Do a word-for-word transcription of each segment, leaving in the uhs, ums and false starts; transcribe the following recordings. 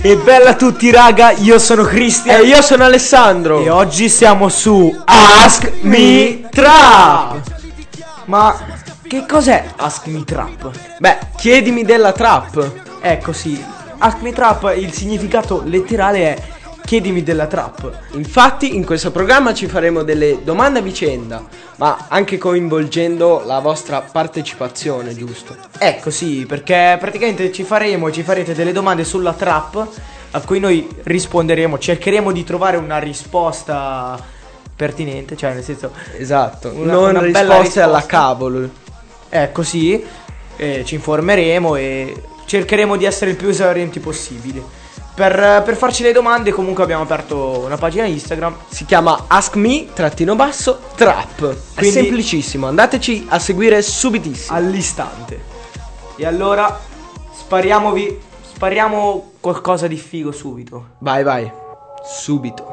E bella a tutti raga, io sono Cristian e io sono Alessandro e oggi siamo su Ask Me Trap. Ma che cos'è Ask Me Trap? Beh, chiedimi della trap. Ecco sì, Ask Me Trap, il significato letterale è chiedimi della trap. Infatti in questo programma ci faremo delle domande a vicenda, ma anche coinvolgendo la vostra partecipazione, giusto? Ecco sì, perché praticamente ci faremo ci farete delle domande sulla trap a cui noi risponderemo, cercheremo di trovare una risposta pertinente, cioè nel senso esatto, una, non una risposte bella risposta alla cavolo. Ecco sì, eh, ci informeremo e cercheremo di essere il più esaurienti possibile. Per, per farci le domande comunque abbiamo aperto una pagina Instagram. Si chiama Ask Me trattino basso Trap. È semplicissimo, andateci a seguire subitissimo, all'istante. E allora spariamovi, spariamo qualcosa di figo subito. Vai vai, subito.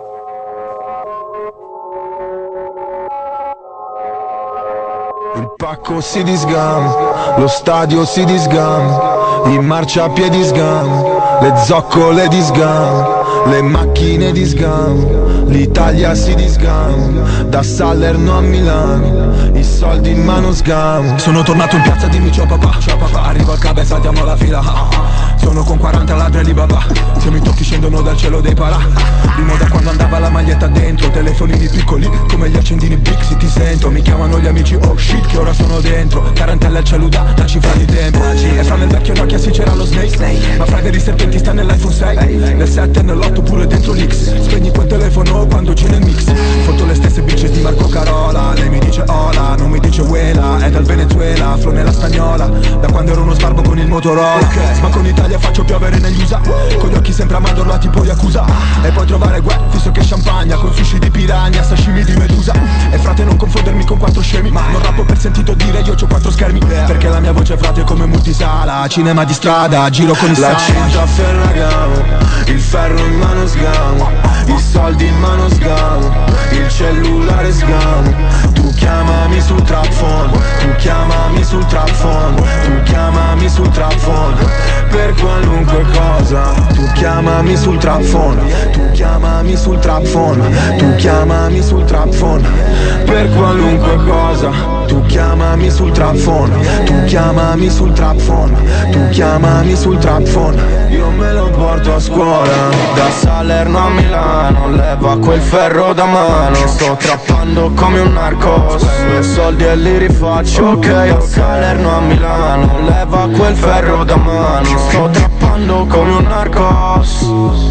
Il pacco si disgama, lo stadio si disgama, in marciapiedi sgama, le zoccole di sgama, le macchine di sgama, l'Italia si disgama, da Salerno a Milano, i soldi in mano sgama. Sono tornato in piazza, dimmi ciao papà, ciao papà, arrivo al cabeza, saltiamo la fila. Sono con quaranta ladri di babà, se mi tocchi scendono dal cielo dei parà. Di moda quando andava la maglietta dentro, telefonini piccoli come gli accendini big, se ti sento. Mi chiamano gli amici, oh shit che ora sono dentro. Tarantella al cellulare, la cifra di tempo. E fra nel vecchio Nokia sì c'era lo Snake, ma fra dei serpenti sta nell'iPhone sei, nel sette e nell'otto pure dentro l'X. Spegni quel telefono quando c'è nel mix. Foto le stesse bitches di Marco Carola, lei mi dice hola, non mi dice uela, è dal Venezuela, flow nella spagnola, da quando ero uno sbarbo con il Motorola. Okay. Ma con l'Italia faccio piovere negli U S A, con gli occhi sempre a mandorla tipo Yakuza. E poi trovare guè, visto che champagna, con sushi di piranha, sashimi di medusa. E frate non confondermi con quattro scemi, ma non rappo per sentito dire io c'ho quattro schermi, perché la mia voce frate è come multisala, cinema di strada, giro con il la cinta a Ferragamo, il ferro in mano sgamo, i soldi in mano sgamo, il cellulare sgamo. Tu chiamami sul trap phone, tu chiamami sul trap phone, tu chiamami sul trap phone, per qualunque cosa. Tu chiamami sul trap phone, tu chiamami sul trap phone, tu chiamami sul trap phone, per qualunque cosa. Tu chiamami sul trap phone, tu chiamami sul trap phone, tu chiamami sul trap phone. Io me lo porto a scuola, da Salerno a Milano, leva quel ferro da mano. Sto trappando come un narcos, due soldi e li rifaccio. Ok, da Salerno a Milano, leva quel ferro da mano. Sto trappando come un narcos.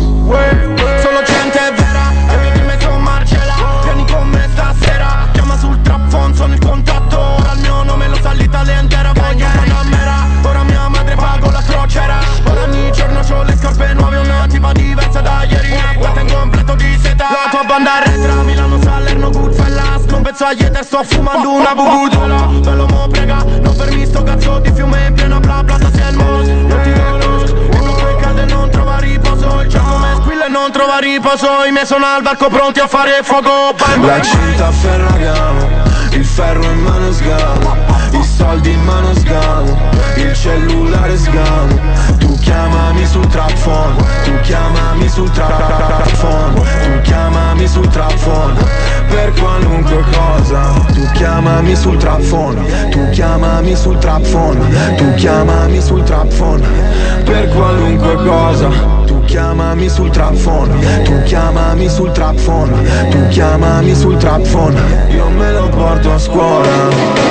Solo gente vera, e mi rimetto Marcella. Vieni con me stasera, chiama sul trap phone, sono il contatto. Ora il mio nome lo sa l'Italia intera. Voglio una mera, ora mia madre pago la crociera. Ora ogni giorno c'ho le scarpe nuove, una tipa diversa da ieri. Una tengo completo di seta. La tua banda retra, Milano, Salerno, Goodfellas. Non penso agli ether, sto fumando una bubutola. Ve lo mo prega, non fermi sto cazzo di fiume in piena bla bla da Selmos. Non ti conosco, e non puoi cadere, non trova riposo. Il gioco me squilla e non trova riposo. I miei sono al varco pronti a fare fuoco. Bang, la cinta a Ferragamo, il ferro in mano sgamo, i soldi in mano sgamo, il cellulare sgamo. Tu chiamami sul trap phone, tu chiamami sul trap phone, tu chiamami sul trap phone, per qualunque cosa. Tu chiamami sul trap phone, tu chiamami sul trap phone, tu chiamami sul trap phone, per qualunque cosa. Tu chiamami sul trap phone, tu chiamami sul trap phone, tu chiamami sul trap phone. Io me lo porto a scuola.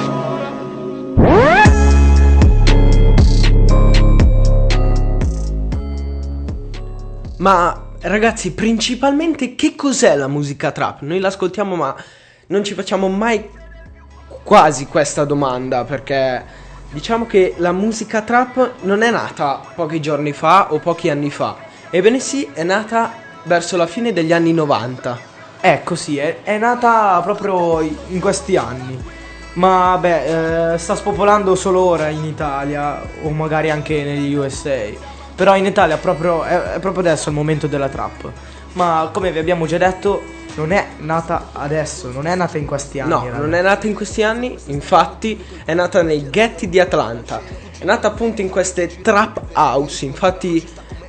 Ma ragazzi, principalmente che cos'è la musica trap? Noi l'ascoltiamo ma non ci facciamo mai quasi questa domanda, perché diciamo che la musica trap non è nata pochi giorni fa o pochi anni fa. Ebbene sì, è nata verso la fine degli anni novanta. Ecco sì, è, è nata proprio in questi anni. Ma beh, eh, sta spopolando solo ora in Italia o magari anche negli U S A. Però in Italia proprio, è, è proprio adesso il momento della trap. Ma come vi abbiamo già detto, non è nata adesso, non è nata in questi anni. No, ragazzi. non è nata in questi anni, infatti è nata nei ghetti di Atlanta. È nata appunto in queste trap house, infatti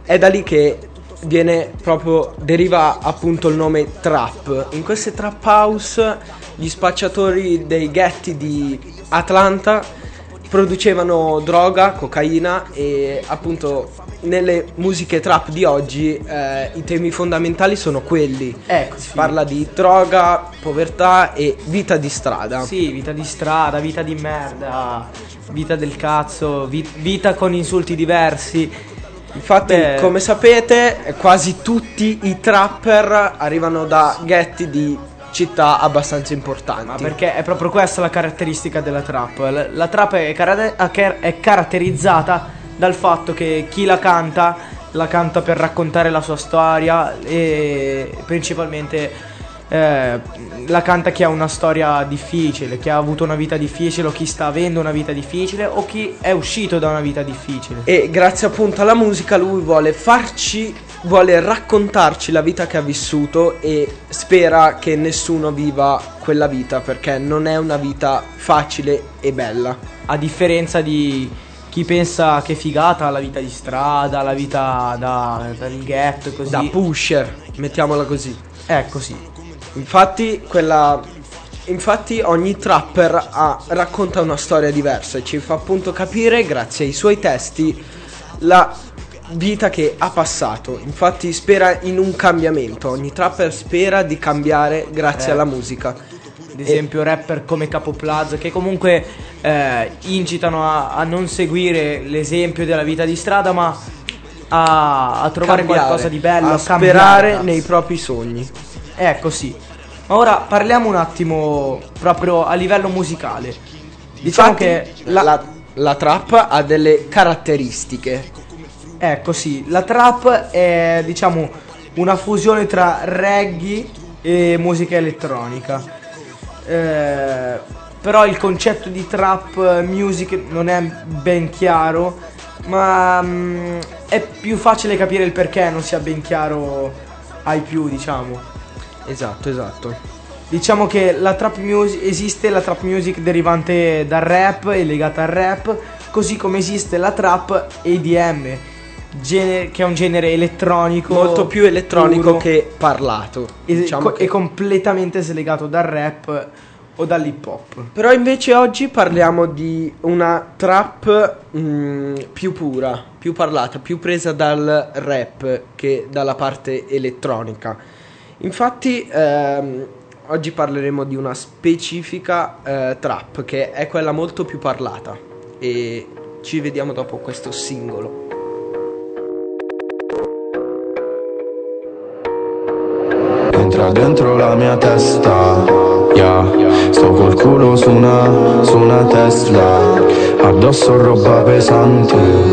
è da lì che viene proprio, deriva appunto il nome trap. In queste trap house gli spacciatori dei ghetti di Atlanta producevano droga, cocaina, e appunto nelle musiche trap di oggi eh, i temi fondamentali sono quelli. Ecco, si sì. parla di droga, povertà e vita di strada. Sì, vita di strada, vita di merda, vita del cazzo, vi- vita con insulti diversi. Infatti, Beh, come sapete, quasi tutti i trapper arrivano da ghetti di città abbastanza importanti. ma perché è proprio questa la caratteristica della trap. La, la trap è, cara- è caratterizzata dal fatto che chi la canta, la canta per raccontare la sua storia e principalmente eh, la canta chi ha una storia difficile, chi ha avuto una vita difficile o chi sta avendo una vita difficile o chi è uscito da una vita difficile. E grazie appunto alla musica lui vuole farci, vuole raccontarci la vita che ha vissuto e spera che nessuno viva quella vita, perché non è una vita facile e bella. A differenza di chi pensa che figata la vita di strada, la vita da, dal ghetto e così. Da pusher, mettiamola così. È così. Infatti quella Infatti ogni trapper ha, racconta una storia diversa e ci fa appunto capire, grazie ai suoi testi, la vita che ha passato. Infatti spera in un cambiamento. Ogni trapper spera di cambiare grazie Eh. alla musica. Ad esempio rapper come Capo Plaza, che comunque eh, incitano a, a non seguire l'esempio della vita di strada, ma a, a trovare Cambiare, qualcosa di bello, a a cambiare, sperare cazzo. nei propri sogni. È così. Ma ora parliamo un attimo proprio a livello musicale. Diciamo Infatti, che la, la, la trap ha delle caratteristiche. è così. La trap è, diciamo, una fusione tra reggae e musica elettronica. Eh, però il concetto di trap music non è ben chiaro, ma mm, è più facile capire il perché non sia ben chiaro ai più, diciamo. Esatto, esatto. Diciamo che la trap music esiste, la trap music derivante dal rap e legata al rap, così come esiste la trap E D M, genere, che è un genere elettronico Molto più elettronico puro, che parlato. e, Diciamo co- che- e completamente slegato dal rap o dall'hip hop. Però invece oggi parliamo di una trap mm, più pura, più parlata, più presa dal rap che dalla parte elettronica. Infatti ehm, oggi parleremo di una specifica eh, trap che è quella molto più parlata e ci vediamo dopo questo singolo. Entra dentro la mia testa, yeah. Sto col culo su una, su una Tesla, addosso roba pesante.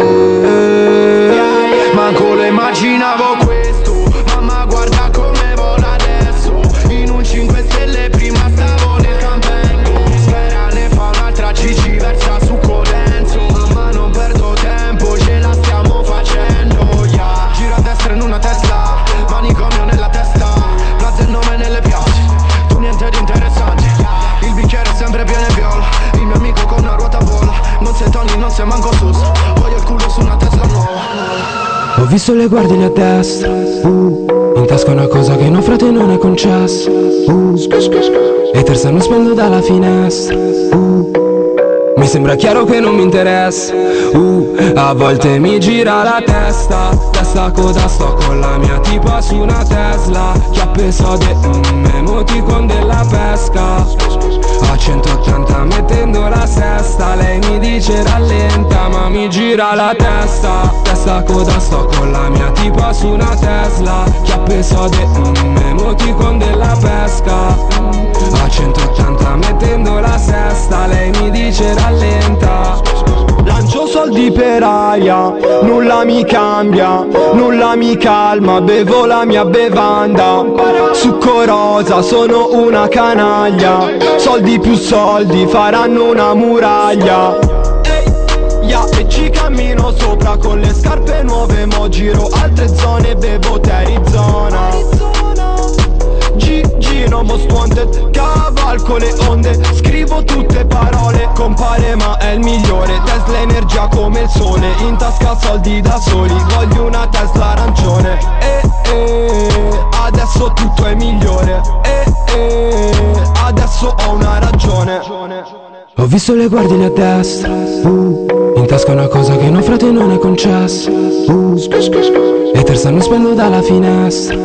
Manco lo immaginavo questo, mamma guarda come vola adesso. In un cinque stelle prima stavo nel campengo, spera ne fa un'altra Gigi versa su Codenzo. Mamma non perdo tempo, ce la stiamo facendo, yeah. Giro a destra in una Tesla, manicomio nella testa, plaza il nome nelle piazze, tu niente di interessante. Il bicchiere è sempre pieno e viola, il mio amico con una ruota vola. Non sei Tony, non sei manco sus, voglio il culo su una Tesla nuova. Ho visto le guardie lì a destra, uh, in tasca una cosa che no frate non è concesso, uh, e terzano spendo dalla finestra, uh, mi sembra chiaro che non mi interessa, uh, a volte mi gira la testa, testa coda sto con la mia tipa su una Tesla, chiappe sode, mm, emoticon della pesca, a centottanta mettendo la sesta, lei mi dice rallenta ma mi gira la testa, testa coda sto con la mia tipa su una Tesla, chiappe sode, mm, emoticon della pesca, a centottanta mettendo la sesta, lei mi dice rallenta. Lancio soldi per aria, nulla mi cambia, nulla mi calma, bevo la mia bevanda. Succo rosa, sono una canaglia, soldi più soldi faranno una muraglia. Ehi, yeah, e ci cammino sopra con le scarpe nuove, mo giro altre zone, bevo Arizona. Gino most wanted, cavalco le onde, scrivo tutte parole come compare ma è il migliore. Tesla energia come il sole, in tasca soldi da soli. Voglio una Tesla arancione. E eh, adesso tutto è migliore. E eh, adesso ho una ragione. Ho visto le guardie lì a destra, uh, in tasca una cosa che no frate non è concesso, uh, e te stanno spendo dalla finestra,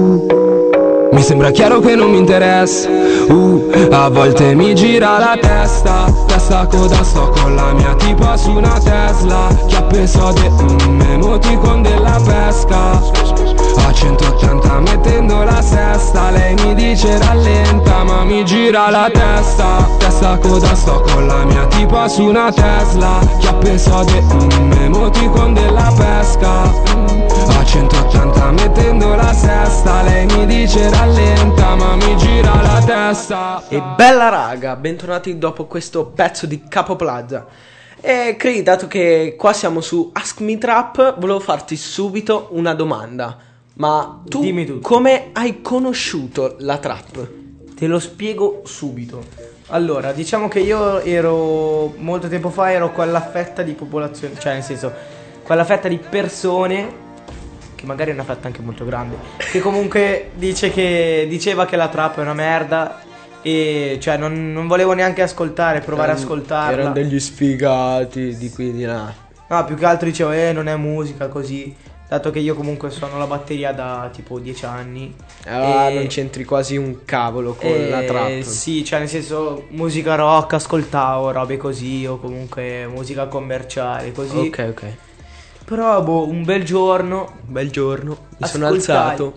uh, mi sembra chiaro che non mi interessa, uh, a volte mi gira la testa, testa coda sto con la mia tipa su una Tesla, chiappe sode, mm, emoticon della pesca. A centottanta mettendo la sesta, lei mi dice rallenta ma mi gira la testa. Testa coda sto con la mia tipa su una Tesla, chiappe sode, mm, emoticon della pesca. A centottanta mettendo la sesta, lei mi dice rallenta ma mi gira la testa. E bella raga, bentornati dopo questo pezzo di Capo Plaza. E Cri, dato che qua siamo su Ask Me Trap, volevo farti subito una domanda. Ma tu Dimmi tutto. come hai conosciuto la trap? Te lo spiego subito. Allora, diciamo che io ero, molto tempo fa, ero quella fetta di popolazione, cioè nel senso, quella fetta di persone, che magari è una fetta anche molto grande, che comunque dice che, diceva che la trap è una merda e cioè non, non volevo neanche ascoltare, provare ad ascoltarla. Erano degli sfigati di qui e di là. No, più che altro dicevo, eh, non è musica così. Dato che io comunque suono la batteria da tipo dieci anni. Ah, e... non c'entri quasi un cavolo con e... la trap. Sì, cioè nel senso, musica rock ascoltavo, robe così, o comunque musica commerciale, così. Ok, ok. Però, boh, un bel giorno. Un bel giorno, mi sono ascoltai- alzato.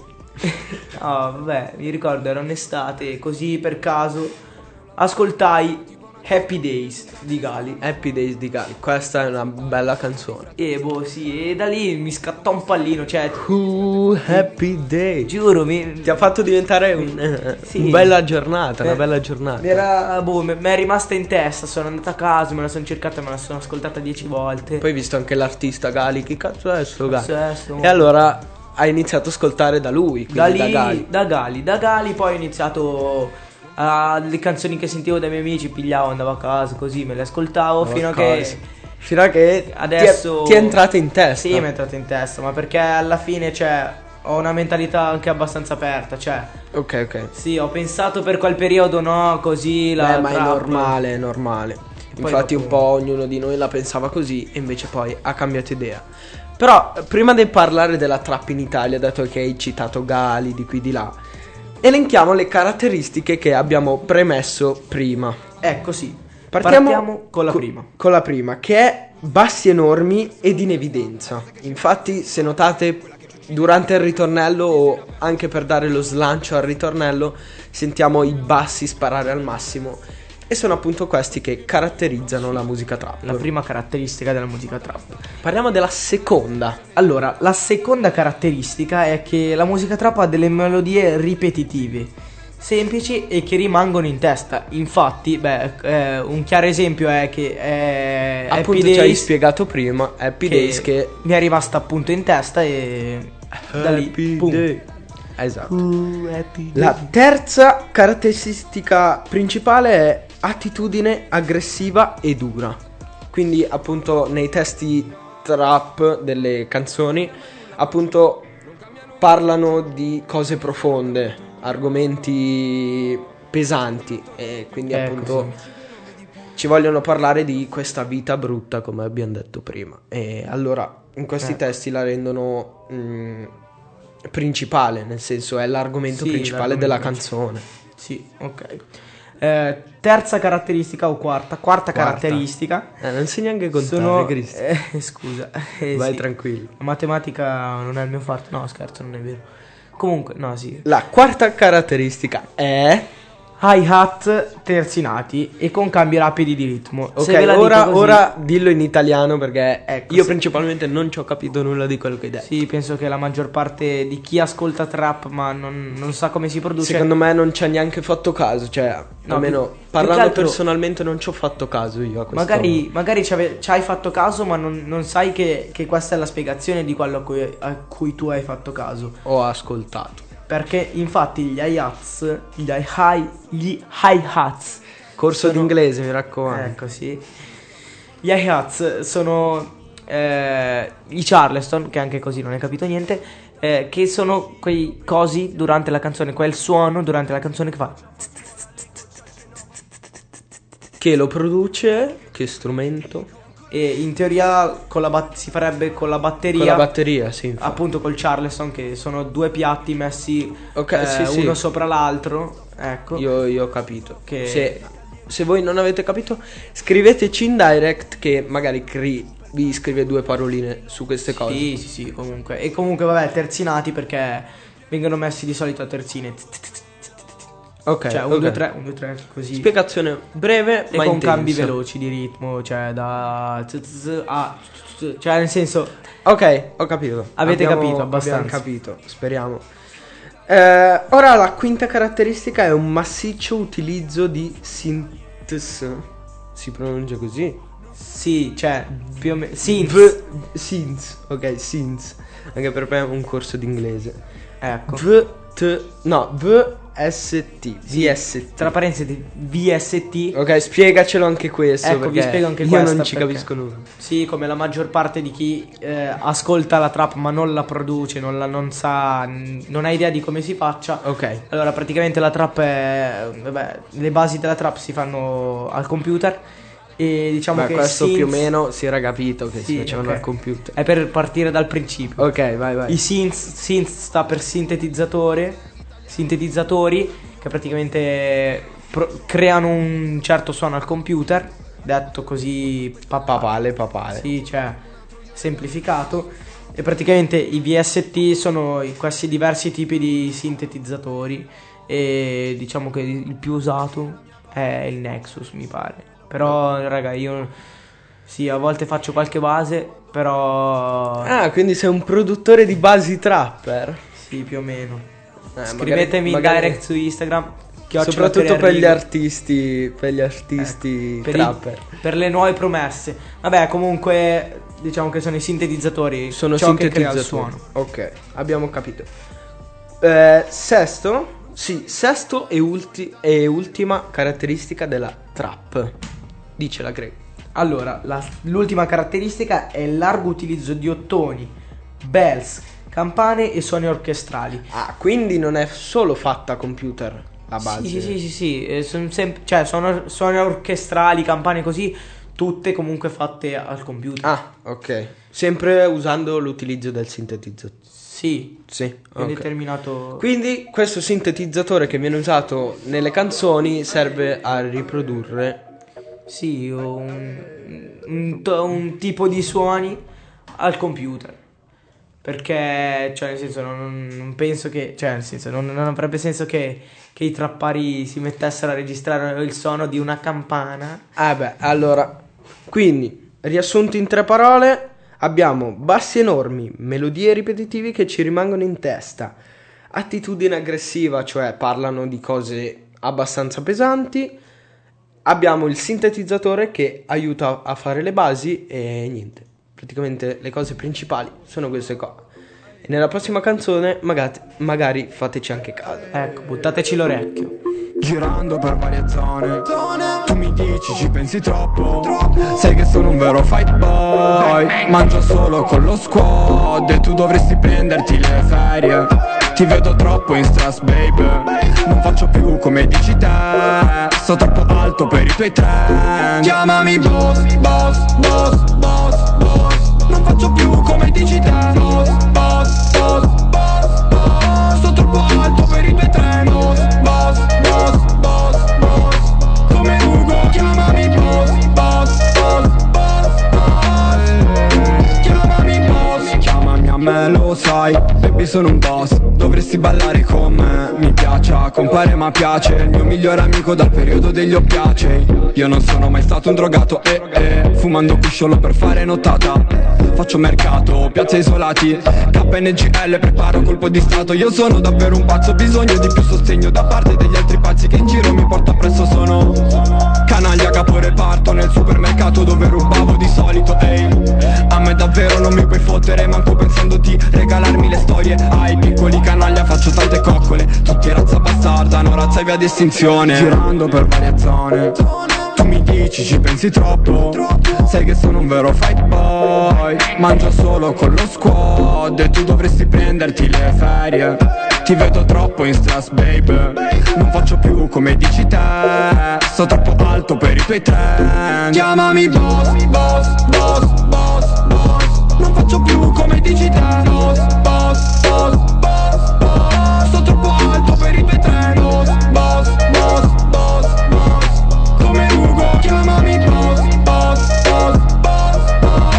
No, vabbè, mi ricordo, era un'estate, così per caso ascoltai Happy Days di Gali. Happy Days di Gali, questa è una bella canzone. E boh, sì, e da lì mi scattò un pallino, cioè, Uh, happy Day. giuro, mi... Ti ha fatto diventare un, eh, Sì. una bella giornata, una Eh, bella giornata. Mi era, boh, mi mi è rimasta in testa, sono andata a casa, me la sono cercata, me la sono ascoltata dieci volte. Poi hai visto anche l'artista Gali, che cazzo è sto Gali? Cazzo è sto? E allora hai iniziato ad ascoltare da lui, quindi da lì, da Gali. da Gali, da Gali poi ho iniziato a le canzoni che sentivo dai miei amici, pigliavo, andavo a casa, così me le ascoltavo fino a che Fino a che adesso ti è, ti è entrata in testa. Sì, mi è entrata in testa, ma perché alla fine, cioè, ho una mentalità anche abbastanza aperta, cioè, Ok, ok. sì, ho pensato per quel periodo, no, così la Beh, ma è trap- normale, è normale. Poi Infatti dopo- un po' ognuno di noi la pensava così e invece poi ha cambiato idea. Però prima di parlare della trap in Italia, dato che hai citato Gali di qui di là, elenchiamo le caratteristiche che abbiamo premesso prima. Ecco, sì. Partiamo, Partiamo con la co- prima. Con la prima, che è bassi enormi ed in evidenza. Infatti, se notate, durante il ritornello o anche per dare lo slancio al ritornello, sentiamo i bassi sparare al massimo. E sono appunto questi che caratterizzano la musica trap. La prima caratteristica della musica trap. Parliamo della seconda. Allora, la seconda caratteristica è che la musica trap ha delle melodie ripetitive, semplici e che rimangono in testa. Infatti, beh, eh, un chiaro esempio è che è Appunto Happy ci hai Days, spiegato prima, Happy Days che... mi è rimasta appunto in testa e da lì, Happy pum. Day. Esatto. Uh, happy day. La terza caratteristica principale è attitudine aggressiva e dura. Quindi appunto nei testi trap delle canzoni appunto parlano di cose profonde, argomenti pesanti e quindi Ecco, appunto sì. ci vogliono parlare di questa vita brutta come abbiamo detto prima. E allora in questi Eh. testi la rendono mh, principale, nel senso è l'argomento Sì, principale l'argomento della principale. canzone. Sì, ok. Eh, terza caratteristica o quarta? Quarta, Quarta. caratteristica. Eh, non sai neanche contare, Sono Cristo. eh, scusa, eh, Vai sì. tranquillo. La matematica non è il mio forte. No, scherzo, non è vero. Comunque, no, sì. La quarta caratteristica è... Hi-hat terzinati e con cambi rapidi di ritmo. Ok, Se ve la dico ora, così- ora dillo in italiano perché Ecco, io sì. principalmente non ci ho capito nulla di quello che hai detto. Sì, penso che la maggior parte di chi ascolta trap ma non, non sa come si produce. Secondo me non ci ha neanche fatto caso, cioè No, almeno più- più parlando che altro- personalmente non ci ho fatto caso io a questo. Magari, magari ci, ave- ci hai fatto caso, ma non, non sai che, che questa è la spiegazione di quello a cui, a cui tu hai fatto caso. ho ascoltato. Perché infatti gli hi-hats, gli hi- gli hi-hats Corso sono... d'inglese, mi raccomando. Ecco, sì. Gli hi-hats sono eh, i Charleston, che anche così non hai capito niente, eh, che sono quei cosi durante la canzone, quel suono durante la canzone che fa... Che lo produce, che strumento? E in teoria con la bat- si farebbe con la batteria. Con la batteria, sì. Infatti. Appunto col Charleston, che sono due piatti messi okay, eh, sì, uno sì. sopra l'altro. Ecco. Io, io ho capito. Che... Se, se voi non avete capito, scriveteci in direct che magari cri- vi scrive due paroline su queste cose. Sì, sì, sì, comunque. E comunque, vabbè, terzinati perché vengono messi di solito a terzine. Ok, cioè uno, due, tre, uno, due, tre, così. Spiegazione breve e ma con intensa. cambi veloci di ritmo, cioè da z- z- a z- cioè nel senso. Ok, ho capito. Avete Abbiamo- capito abbastanza. Abbiamo capito, speriamo. Eh, ora la quinta caratteristica è un massiccio utilizzo di synths. Si pronuncia così? Sì, cioè più o meno synths. V- synths, ok, synths. Anche per me è un corso d'inglese. Ecco. V T no, V S T V S T. Tra parentesi V S T. Ok, spiegacelo anche questo. Ecco, vi perché spiego anche io questa non ci perché- capisco nulla. Sì, come la maggior parte di chi eh, ascolta la trap ma non la produce, non la non sa, n- non ha idea di come si faccia. Ok. Allora, praticamente la trap è vabbè, le basi della trap si fanno al computer e diciamo Ma che questo synths- più o meno si era capito che Sì, si facevano ok. al computer. È per partire dal principio. Ok, vai vai. I synths, synth sta per sintetizzatore, sintetizzatori che praticamente pro- creano un certo suono al computer, detto così papà. Papale, papale. Sì, cioè semplificato. E praticamente i V S T sono i- questi diversi tipi di sintetizzatori e diciamo che il più usato è il Nexus, mi pare. Però raga, io sì, a volte faccio qualche base, però Ah, quindi sei un produttore di basi trapper? sì, più o meno. Eh, Scrivetemi magari- in magari- direct su Instagram. chiocciola Soprattutto per gli Arrigo. artisti, per gli artisti per, i- trapper. per le nuove promesse. Vabbè, comunque diciamo che sono i sintetizzatori, Sono ciò che crea il sintetizzatori. suono. Ok, abbiamo capito. Eh, sesto? Sì, sesto e, ulti- e ultima caratteristica della trap. Dice la Greg. Allora, la- l'ultima caratteristica è il largo utilizzo di ottoni, bells, campane e suoni orchestrali. Ah, quindi non è solo fatta a computer la base. Sì, sì, sì, sì, sì, eh, sono sem- cioè sono suoni orchestrali, campane così, tutte comunque fatte al computer. Ah, ok. Sempre usando l'utilizzo del sintetizzatore. Sì, Sì, è un ok. determinato. Quindi questo sintetizzatore che viene usato nelle canzoni serve a riprodurre. Sì, un, un, un tipo di suoni al computer. Perché, cioè, nel senso, non, non penso che. Cioè, nel senso, non, non avrebbe senso che, che i trappari si mettessero a registrare il suono di una campana. Ah beh, allora, quindi, riassunto in tre parole, abbiamo bassi enormi, melodie ripetitivi che ci rimangono in testa, attitudine aggressiva, cioè parlano di cose abbastanza pesanti, abbiamo il sintetizzatore che aiuta a fare le basi e niente, praticamente le cose principali sono queste qua. E nella prossima canzone magari, magari fateci anche caso. Ecco, buttateci l'orecchio. Girando per varie zone, tu mi dici ci pensi troppo, sai che sono un vero fight boy, mangio solo con lo squad e tu dovresti prenderti le ferie. Ti vedo troppo in stress baby, non faccio più come dici te, sto troppo alto per i tuoi trend. Chiamami boss, boss, boss, boss, boss, non faccio più come dici te. Boss, boss, boss, boss, boss, sto troppo alto per i tuoi trend. Boss, boss, boss, boss, boss, come Ugo. Chiamami boss, boss, boss, boss, boss, chiamami boss, chiamami a me, lo sai, baby sono un boss, dovresti ballare con me. Mi piaccia, compare ma piace, il mio migliore amico dal periodo degli oppiacei. Io non sono mai stato un drogato, eh eh, fumando cusciolo per fare nottata. Faccio mercato, piazze isolati, K N G L, preparo colpo di stato. Io sono davvero un pazzo, ho bisogno di più sostegno da parte degli altri pazzi che in giro mi porto appresso. Sono K canaglia caporeparto nel supermercato dove rubavo di solito. Ehi, a me davvero non mi puoi fottere, manco pensando di regalarmi le storie. Ai piccoli canaglia faccio tante coccole, tutti razza bastarda, no razza e via di estinzione. Girando per varie zone, tu mi dici ci pensi troppo, sai che sono un vero fight boy. Mangio solo con lo squad e tu dovresti prenderti le ferie. Ti vedo troppo in stress baby, non faccio più come dici te, sto troppo alto per i tuoi trend. Chiamami boss, boss, boss, boss, boss, non faccio più come dici te. Boss, boss, boss, boss, boss, sto troppo alto per i tuoi trend. Boss, boss, boss, boss, boss, come Ugo. Chiamami boss, boss, boss, boss,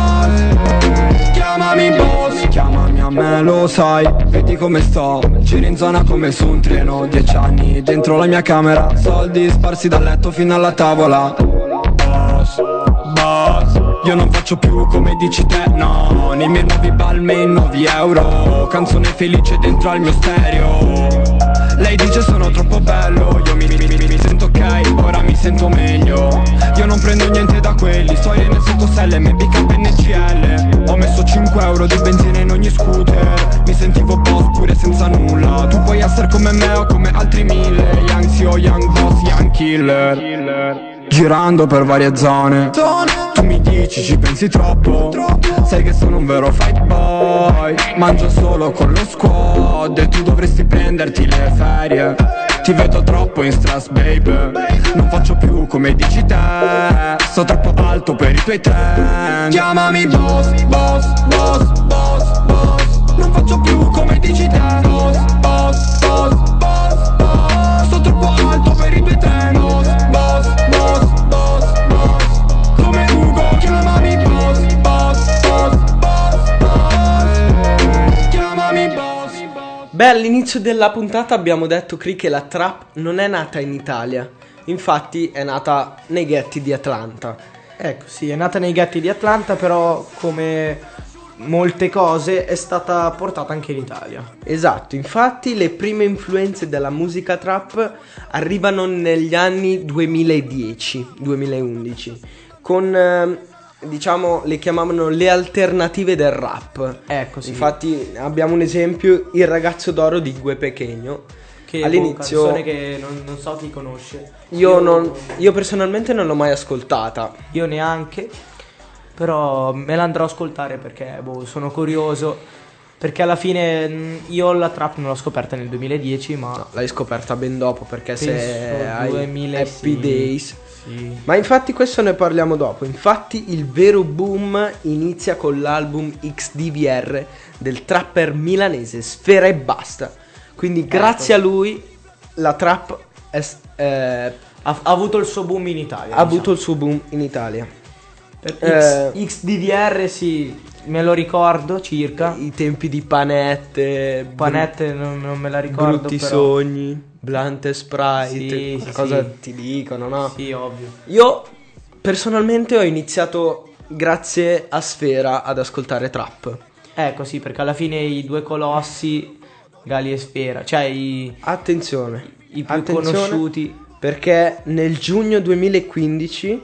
boss, chiamami boss, chiamami a me lo sai, vedi come sto, giro in zona come su un treno. Dieci anni dentro la mia camera, soldi sparsi dal letto fino alla tavola. Boss, boss, io non faccio più come dici te, no, nei miei nuovi Balmain nuovi euro, canzone felice dentro al mio stereo. Lei dice sono troppo bello, io mi, mi, mi, mi, mi sento ok, ora mi sento meglio. Io non prendo niente da quelli, storie nel sottoselle, M B K N C L. Ho messo cinque euro di benzina in ogni scooter, mi sentivo boss pure senza nulla. Tu puoi essere come me o come altri mille, Young C O, Young Boss, Young Killer. Girando per varie zone, tu mi dici ci pensi troppo, sai che sono un vero fight boy. Mangio solo con lo squad e tu dovresti prenderti le ferie. Ti vedo troppo in stress baby, non faccio più come dici te, sto troppo alto per i tuoi trend. Chiamami boss, boss, boss, boss, boss, non faccio più come dici te. Boss, boss, boss, boss, boss, sto troppo alto per i tuoi trend. Boss, boss, boss, boss, come Ugo. Chiamami boss, boss, boss, boss, boss, chiamami boss. Beh, all'inizio della puntata abbiamo detto Cri che la trap non è nata in Italia, infatti è nata nei ghetti di Atlanta. Ecco, sì, è nata nei ghetti di Atlanta, però come molte cose è stata portata anche in Italia. Esatto, infatti le prime influenze della musica trap arrivano negli anni duemiladieci duemilaundici con eh, diciamo le chiamavano le alternative del rap. Ecco, sì. Infatti abbiamo un esempio, Il ragazzo d'oro di Gue Pequeno, Che all'inizio è una canzone che non, non so chi conosce. io, Io, non, io personalmente non l'ho mai ascoltata. io neanche, però me la andrò a ascoltare perché boh, sono curioso. Perché alla fine mh, io la trap non l'ho scoperta nel duemiladieci, ma L'hai scoperta ben dopo perché se penso hai duemila, Happy sì. Days. Sì. Ma infatti questo ne parliamo dopo. Infatti il vero boom inizia con l'album X D V R del trapper milanese Sfera Ebbasta. Quindi grazie a lui la trap è, s- eh, Ha, ha avuto il suo boom in Italia. ha avuto il suo boom in Italia. Per eh, X, X D V R sì, me lo ricordo circa. I tempi di Panette, Panette non, non me la ricordo. Brutti però. Sogni, Blunt e Sprite, Sì, sì, cosa sì. ti dicono, no? Sì, ovvio. Io personalmente ho iniziato grazie a Sfera ad ascoltare trap. Ecco sì, perché alla fine i due colossi, Gali e Sfera, cioè i, Attenzione, i più attenzione, conosciuti. perché nel giugno duemilaquindici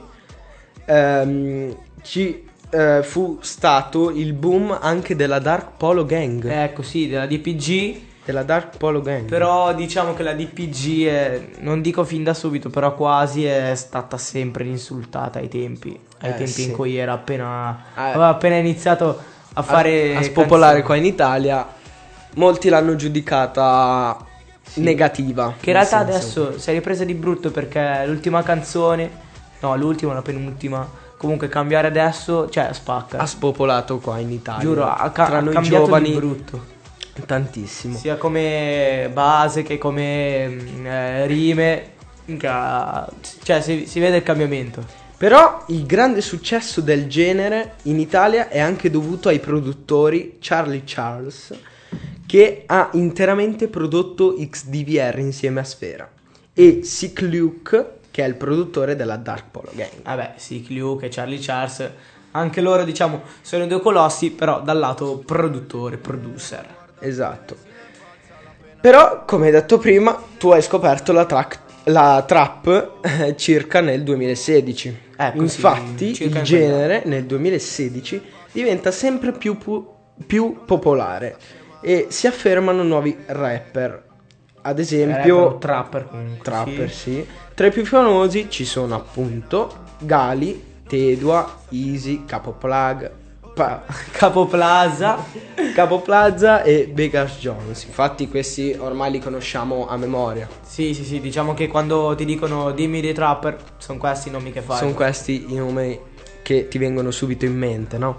ehm, ci eh, fu stato il boom anche della Dark Polo Gang. Ecco sì, della D P G. Della Dark Polo Gang. Però diciamo che la D P G è, non dico fin da subito, però quasi è stata sempre insultata ai tempi. Ai Eh, tempi sì. in cui era appena, Eh. aveva appena iniziato a fare a, a spopolare canzoni. qua in Italia. Molti l'hanno giudicata negativa. Che in realtà nel senso- adesso si è ripresa di brutto perché l'ultima canzone, no l'ultima, la penultima, comunque cambiare adesso, cioè spacca. ha spopolato qua in Italia. Giuro, ha, ca- tra ha noi cambiato giovani di brutto. tantissimo. Sia come base che come mm, eh, rime, minchia, cioè si, si vede il cambiamento. Però il grande successo del genere in Italia è anche dovuto ai produttori Charlie Charles, che ha interamente prodotto X D V R insieme a Sfera, e Sick Luke, che è il produttore della Dark Polo Gang. Vabbè, sì, Luke e Charlie Charles, anche loro diciamo sono due colossi, però dal lato produttore, producer. Esatto. Però, come hai detto prima, tu hai scoperto la, track, la trap eh, circa nel duemilasedici. Ecco, Infatti sì, circa il in quegli genere nel duemilasedici diventa sempre più, pu- più popolare e si affermano nuovi rapper. Ad esempio Rapper o trapper comunque, trapper sì. sì. Tra i più famosi ci sono appunto Gali, Tedua, Easy, Capo Plug, pa- Capo Plaza. Capo Plaza e Vegas Jones. Infatti questi ormai li conosciamo a memoria. Sì, sì, sì, diciamo che quando ti dicono dimmi dei trapper, sono questi i nomi che fai. Sono questi i nomi che ti vengono subito in mente, no?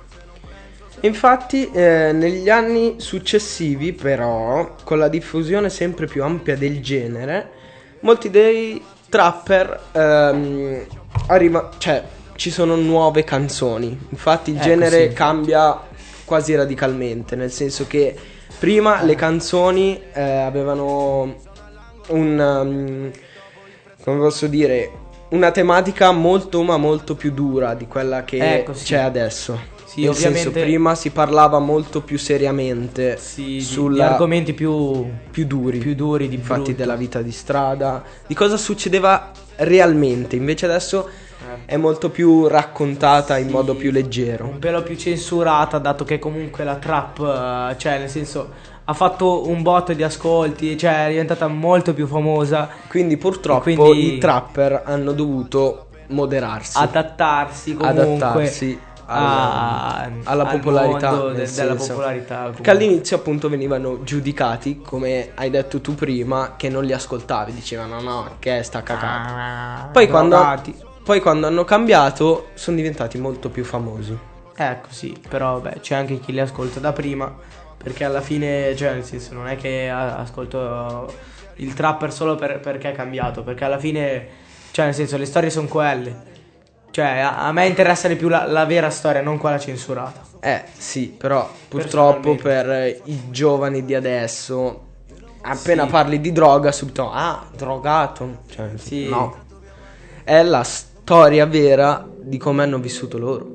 Infatti eh, negli anni successivi però, con la diffusione sempre più ampia del genere, molti dei trapper ehm, arriva, cioè ci sono nuove canzoni. Infatti il Ecco, genere sì. cambia quasi radicalmente, nel senso che prima le canzoni eh, avevano un um, come posso dire, una tematica molto ma molto più dura di quella che Ecco, sì. c'è adesso. Sì, Nel ovviamente- senso, prima si parlava molto più seriamente Sì, di- sulla- di argomenti più, più duri, più duri, di infatti brutto. della vita di strada, di cosa succedeva realmente. Invece adesso è molto più raccontata in Sì, modo più leggero. un pelo più censurata, dato che comunque la trap, eh, cioè nel senso, ha fatto un botto di ascolti, cioè è diventata molto più famosa. Quindi purtroppo E quindi- i trapper hanno dovuto moderarsi, Adattarsi comunque adattarsi a- al- alla al popolarità, mondo nel de- della senso popolarità che comunque. all'inizio appunto venivano giudicati, come hai detto tu prima, che non li ascoltavi, dicevano no, che è sta cacata. Ah, Poi quando, drogati. poi quando hanno cambiato sono diventati molto più famosi. Ecco, sì, però beh, c'è anche chi li ascolta da prima, perché alla fine, cioè nel senso, non è che a- ascolto il trapper solo per- perché è cambiato, perché alla fine, cioè nel senso, le storie sono quelle. Cioè, a, a me interessa di più la, la vera storia, non quella censurata. Eh sì, però purtroppo Personalmente. per i giovani di adesso, appena Sì. parli di droga subito, ah, drogato, cioè, Sì. no, è la storia vera di come hanno vissuto loro.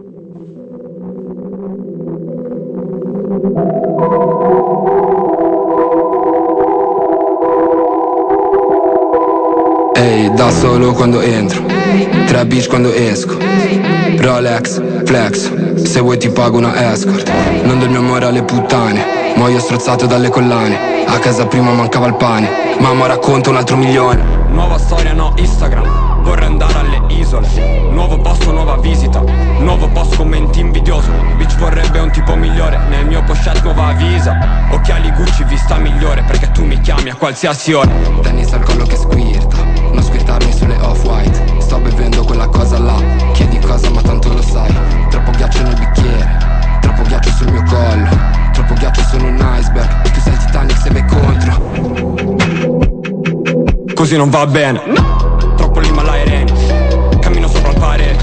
Ehi, da solo quando entro, tre bitch quando esco, Rolex, flex, se vuoi ti pago una escort. Non do il mio amore alle puttane, muoio strozzato dalle collane. A casa prima mancava il pane, mamma racconta un altro milione. Nuova storia, no Instagram, vorrei andare alle isole. Nuovo posto, nuova visita, nuovo post, commenti invidioso. Bitch vorrebbe un tipo migliore, nel mio pochette nuova visa. Occhiali Gucci, vista migliore, perché tu mi chiami a qualsiasi ora. Tennis al collo che squirta, non squirtarmi sulle off-white. Sto bevendo quella cosa là, chiedi cosa ma tanto lo sai. Troppo ghiaccio nel bicchiere, troppo ghiaccio sul mio collo, troppo ghiaccio sono un iceberg. Tu sei il Titanic se vai contro. Così non va bene, no. Troppo l'Himalaya Reni, cammino sopra il parete,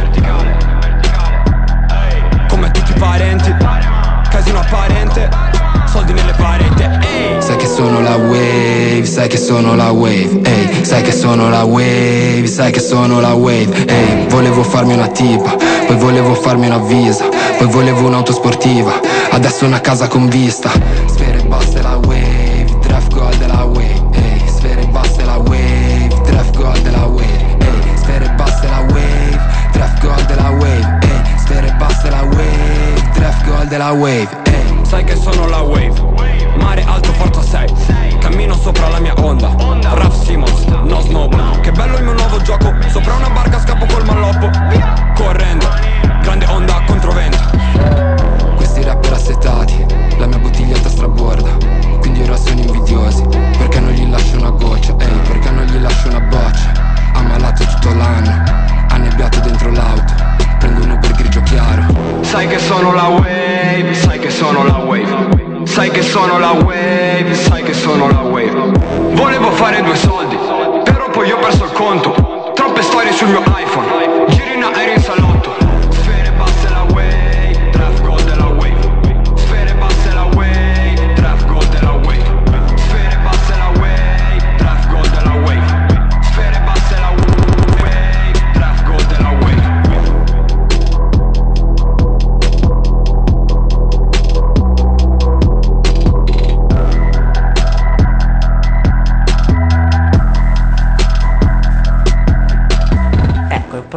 come tutti i parenti, casino apparente, soldi nelle pareti. Ehi. Sai che sono la wave, sai che sono la wave, ehi. Sai che sono la wave, sai che sono la wave, ehi. Volevo farmi una tipa, poi volevo farmi una visa, poi volevo un'auto sportiva, adesso una casa con vista. Sfere basse la wave, draft gold della wave, ehi. Sfere basse la wave, draft gold della wave, ehi. Sfere basse la wave, draft gold della wave, ehi. Sfere basse la wave, draft gold della wave, ehi. Sai che sono la wave, mare alto forza sei, cammino sopra la mia onda, Raf Simons, no snowboard. Che bello il mio nuovo gioco, sopra una barca scappo col malloppo, correndo, grande onda contro vento. Questi rapper assetati, la mia bottiglietta straborda, quindi ora sono invidiosi, perché non gli lascio una goccia, ehi, perché non gli lascio una boccia. Ammalato tutto l'anno, annebbiato dentro l'auto, prendo un Uber grigio chiaro. Sai che sono la wave, sai che sono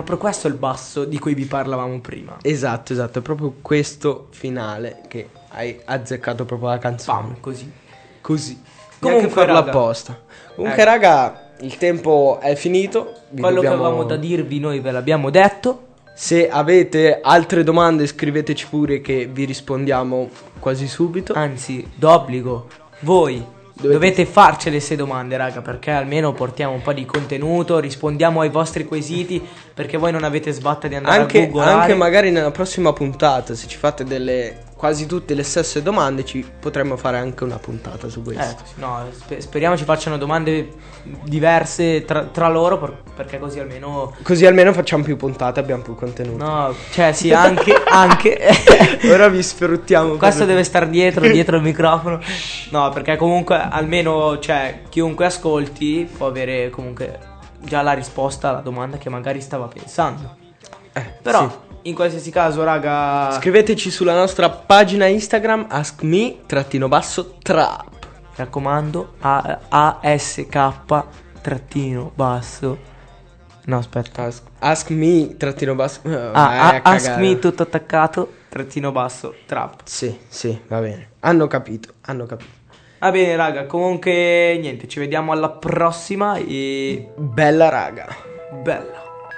proprio questo il basso di cui vi parlavamo prima. Esatto, esatto, è proprio questo finale che hai azzeccato proprio la canzone. Pam, così. Così. Comunque, Neanche farlo raga. apposta. Comunque, Ecco. raga, il tempo è finito. Vi Quello dobbiamo- che avevamo da dirvi noi ve l'abbiamo detto. Se avete altre domande scriveteci pure che vi rispondiamo quasi subito. Anzi, d'obbligo, voi Dovete- dovete farcele se domande, raga, perché almeno portiamo un po' di contenuto, rispondiamo ai vostri quesiti, perché voi non avete sbatta di andare a Anche, googolare. anche magari nella prossima puntata, se ci fate delle quasi tutte le stesse domande, ci potremmo fare anche una puntata su questo. Ecco, sì, no, spe- speriamo ci facciano domande diverse tra, tra loro, per- perché così almeno... Così almeno facciamo più puntate, abbiamo più contenuto. No, cioè sì, anche... anche Ora vi sfruttiamo. Questo per- deve star dietro, dietro il microfono. No, perché comunque almeno, cioè, chiunque ascolti può avere comunque già la risposta alla domanda che magari stava pensando. Eh, Però, sì. in qualsiasi caso, raga, Scriveteci sulla nostra pagina Instagram askme-trap. mi raccomando, A- ASK trattino basso. No, aspetta. Ask, ask me trattino basso. eh, Ah, vai a- a cagare. ask me tutto attaccato, trattino basso, trap. Sì, sì, va bene. Hanno capito, hanno capito. Va bene, raga, comunque niente, ci vediamo alla prossima e Bella raga. bella.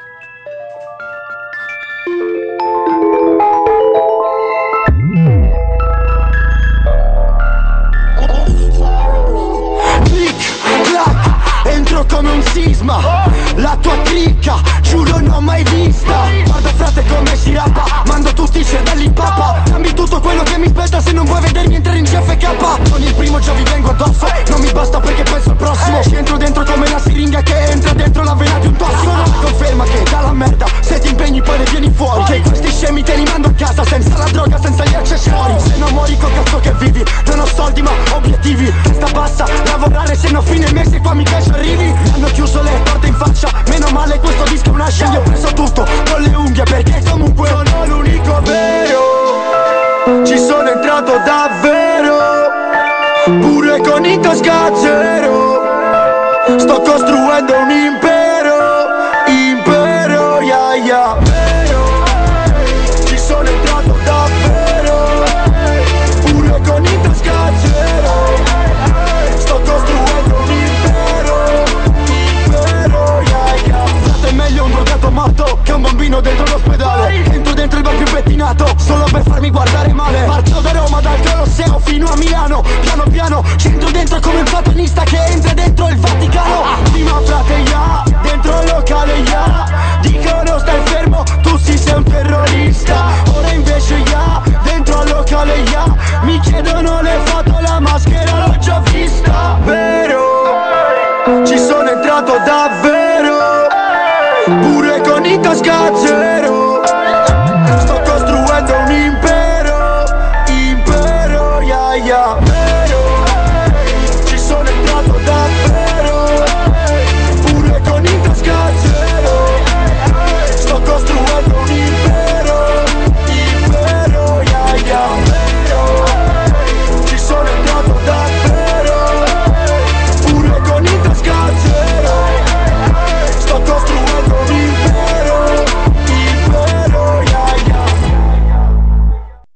Click, clac, entro come un sisma. La tua clicca, giuro non ho mai vista. Guarda frate come si rappa, mando tutti i cervelli in pappa. Dammi tutto quello che mi spetta se non vuoi vedermi entrare in C F K. Con il primo già vi vengo addosso, non mi basta perché penso al prossimo. Ci entro dentro come la siringa che entra dentro la vena di un tossico. Conferma che dalla merda, se ti impegni poi ne vieni fuori. Che questi scemi te li mando a casa senza la droga, senza gli accessori. Se non muori col cazzo che vivi, non ho soldi ma obiettivi. Testa bassa, lavorare se no fine mese qua mi cash arrivi. Hanno chiuso le porte in faccia, meno male questo disco è una scia. Io ho preso tutto con le unghie perché comunque sono l'unico vero. Ci sono entrato davvero, pure con i tasca zero. Sto costruendo un impero, impero, yeah yeah. Vero, ci sono entrato davvero, pure con i tasca zero. Sto costruendo un impero, impero, yeah yeah. Frate è meglio un drogato morto che un bambino dentro l'ospedale. Entro dentro il bar più pettinato, solo per farmi guardare male. Parto da Roma, dal Colosseo fino a Milano. Piano piano, centro dentro come un satanista che entra dentro il Vaticano. Prima frate, yeah, dentro il locale, yeah. Dicono stai fermo, tu sì sei un terrorista. Ora invece, yeah, dentro il locale, yeah. Mi chiedono le foto, la maschera l'ho già vista. Vero, ci sono entrato davvero,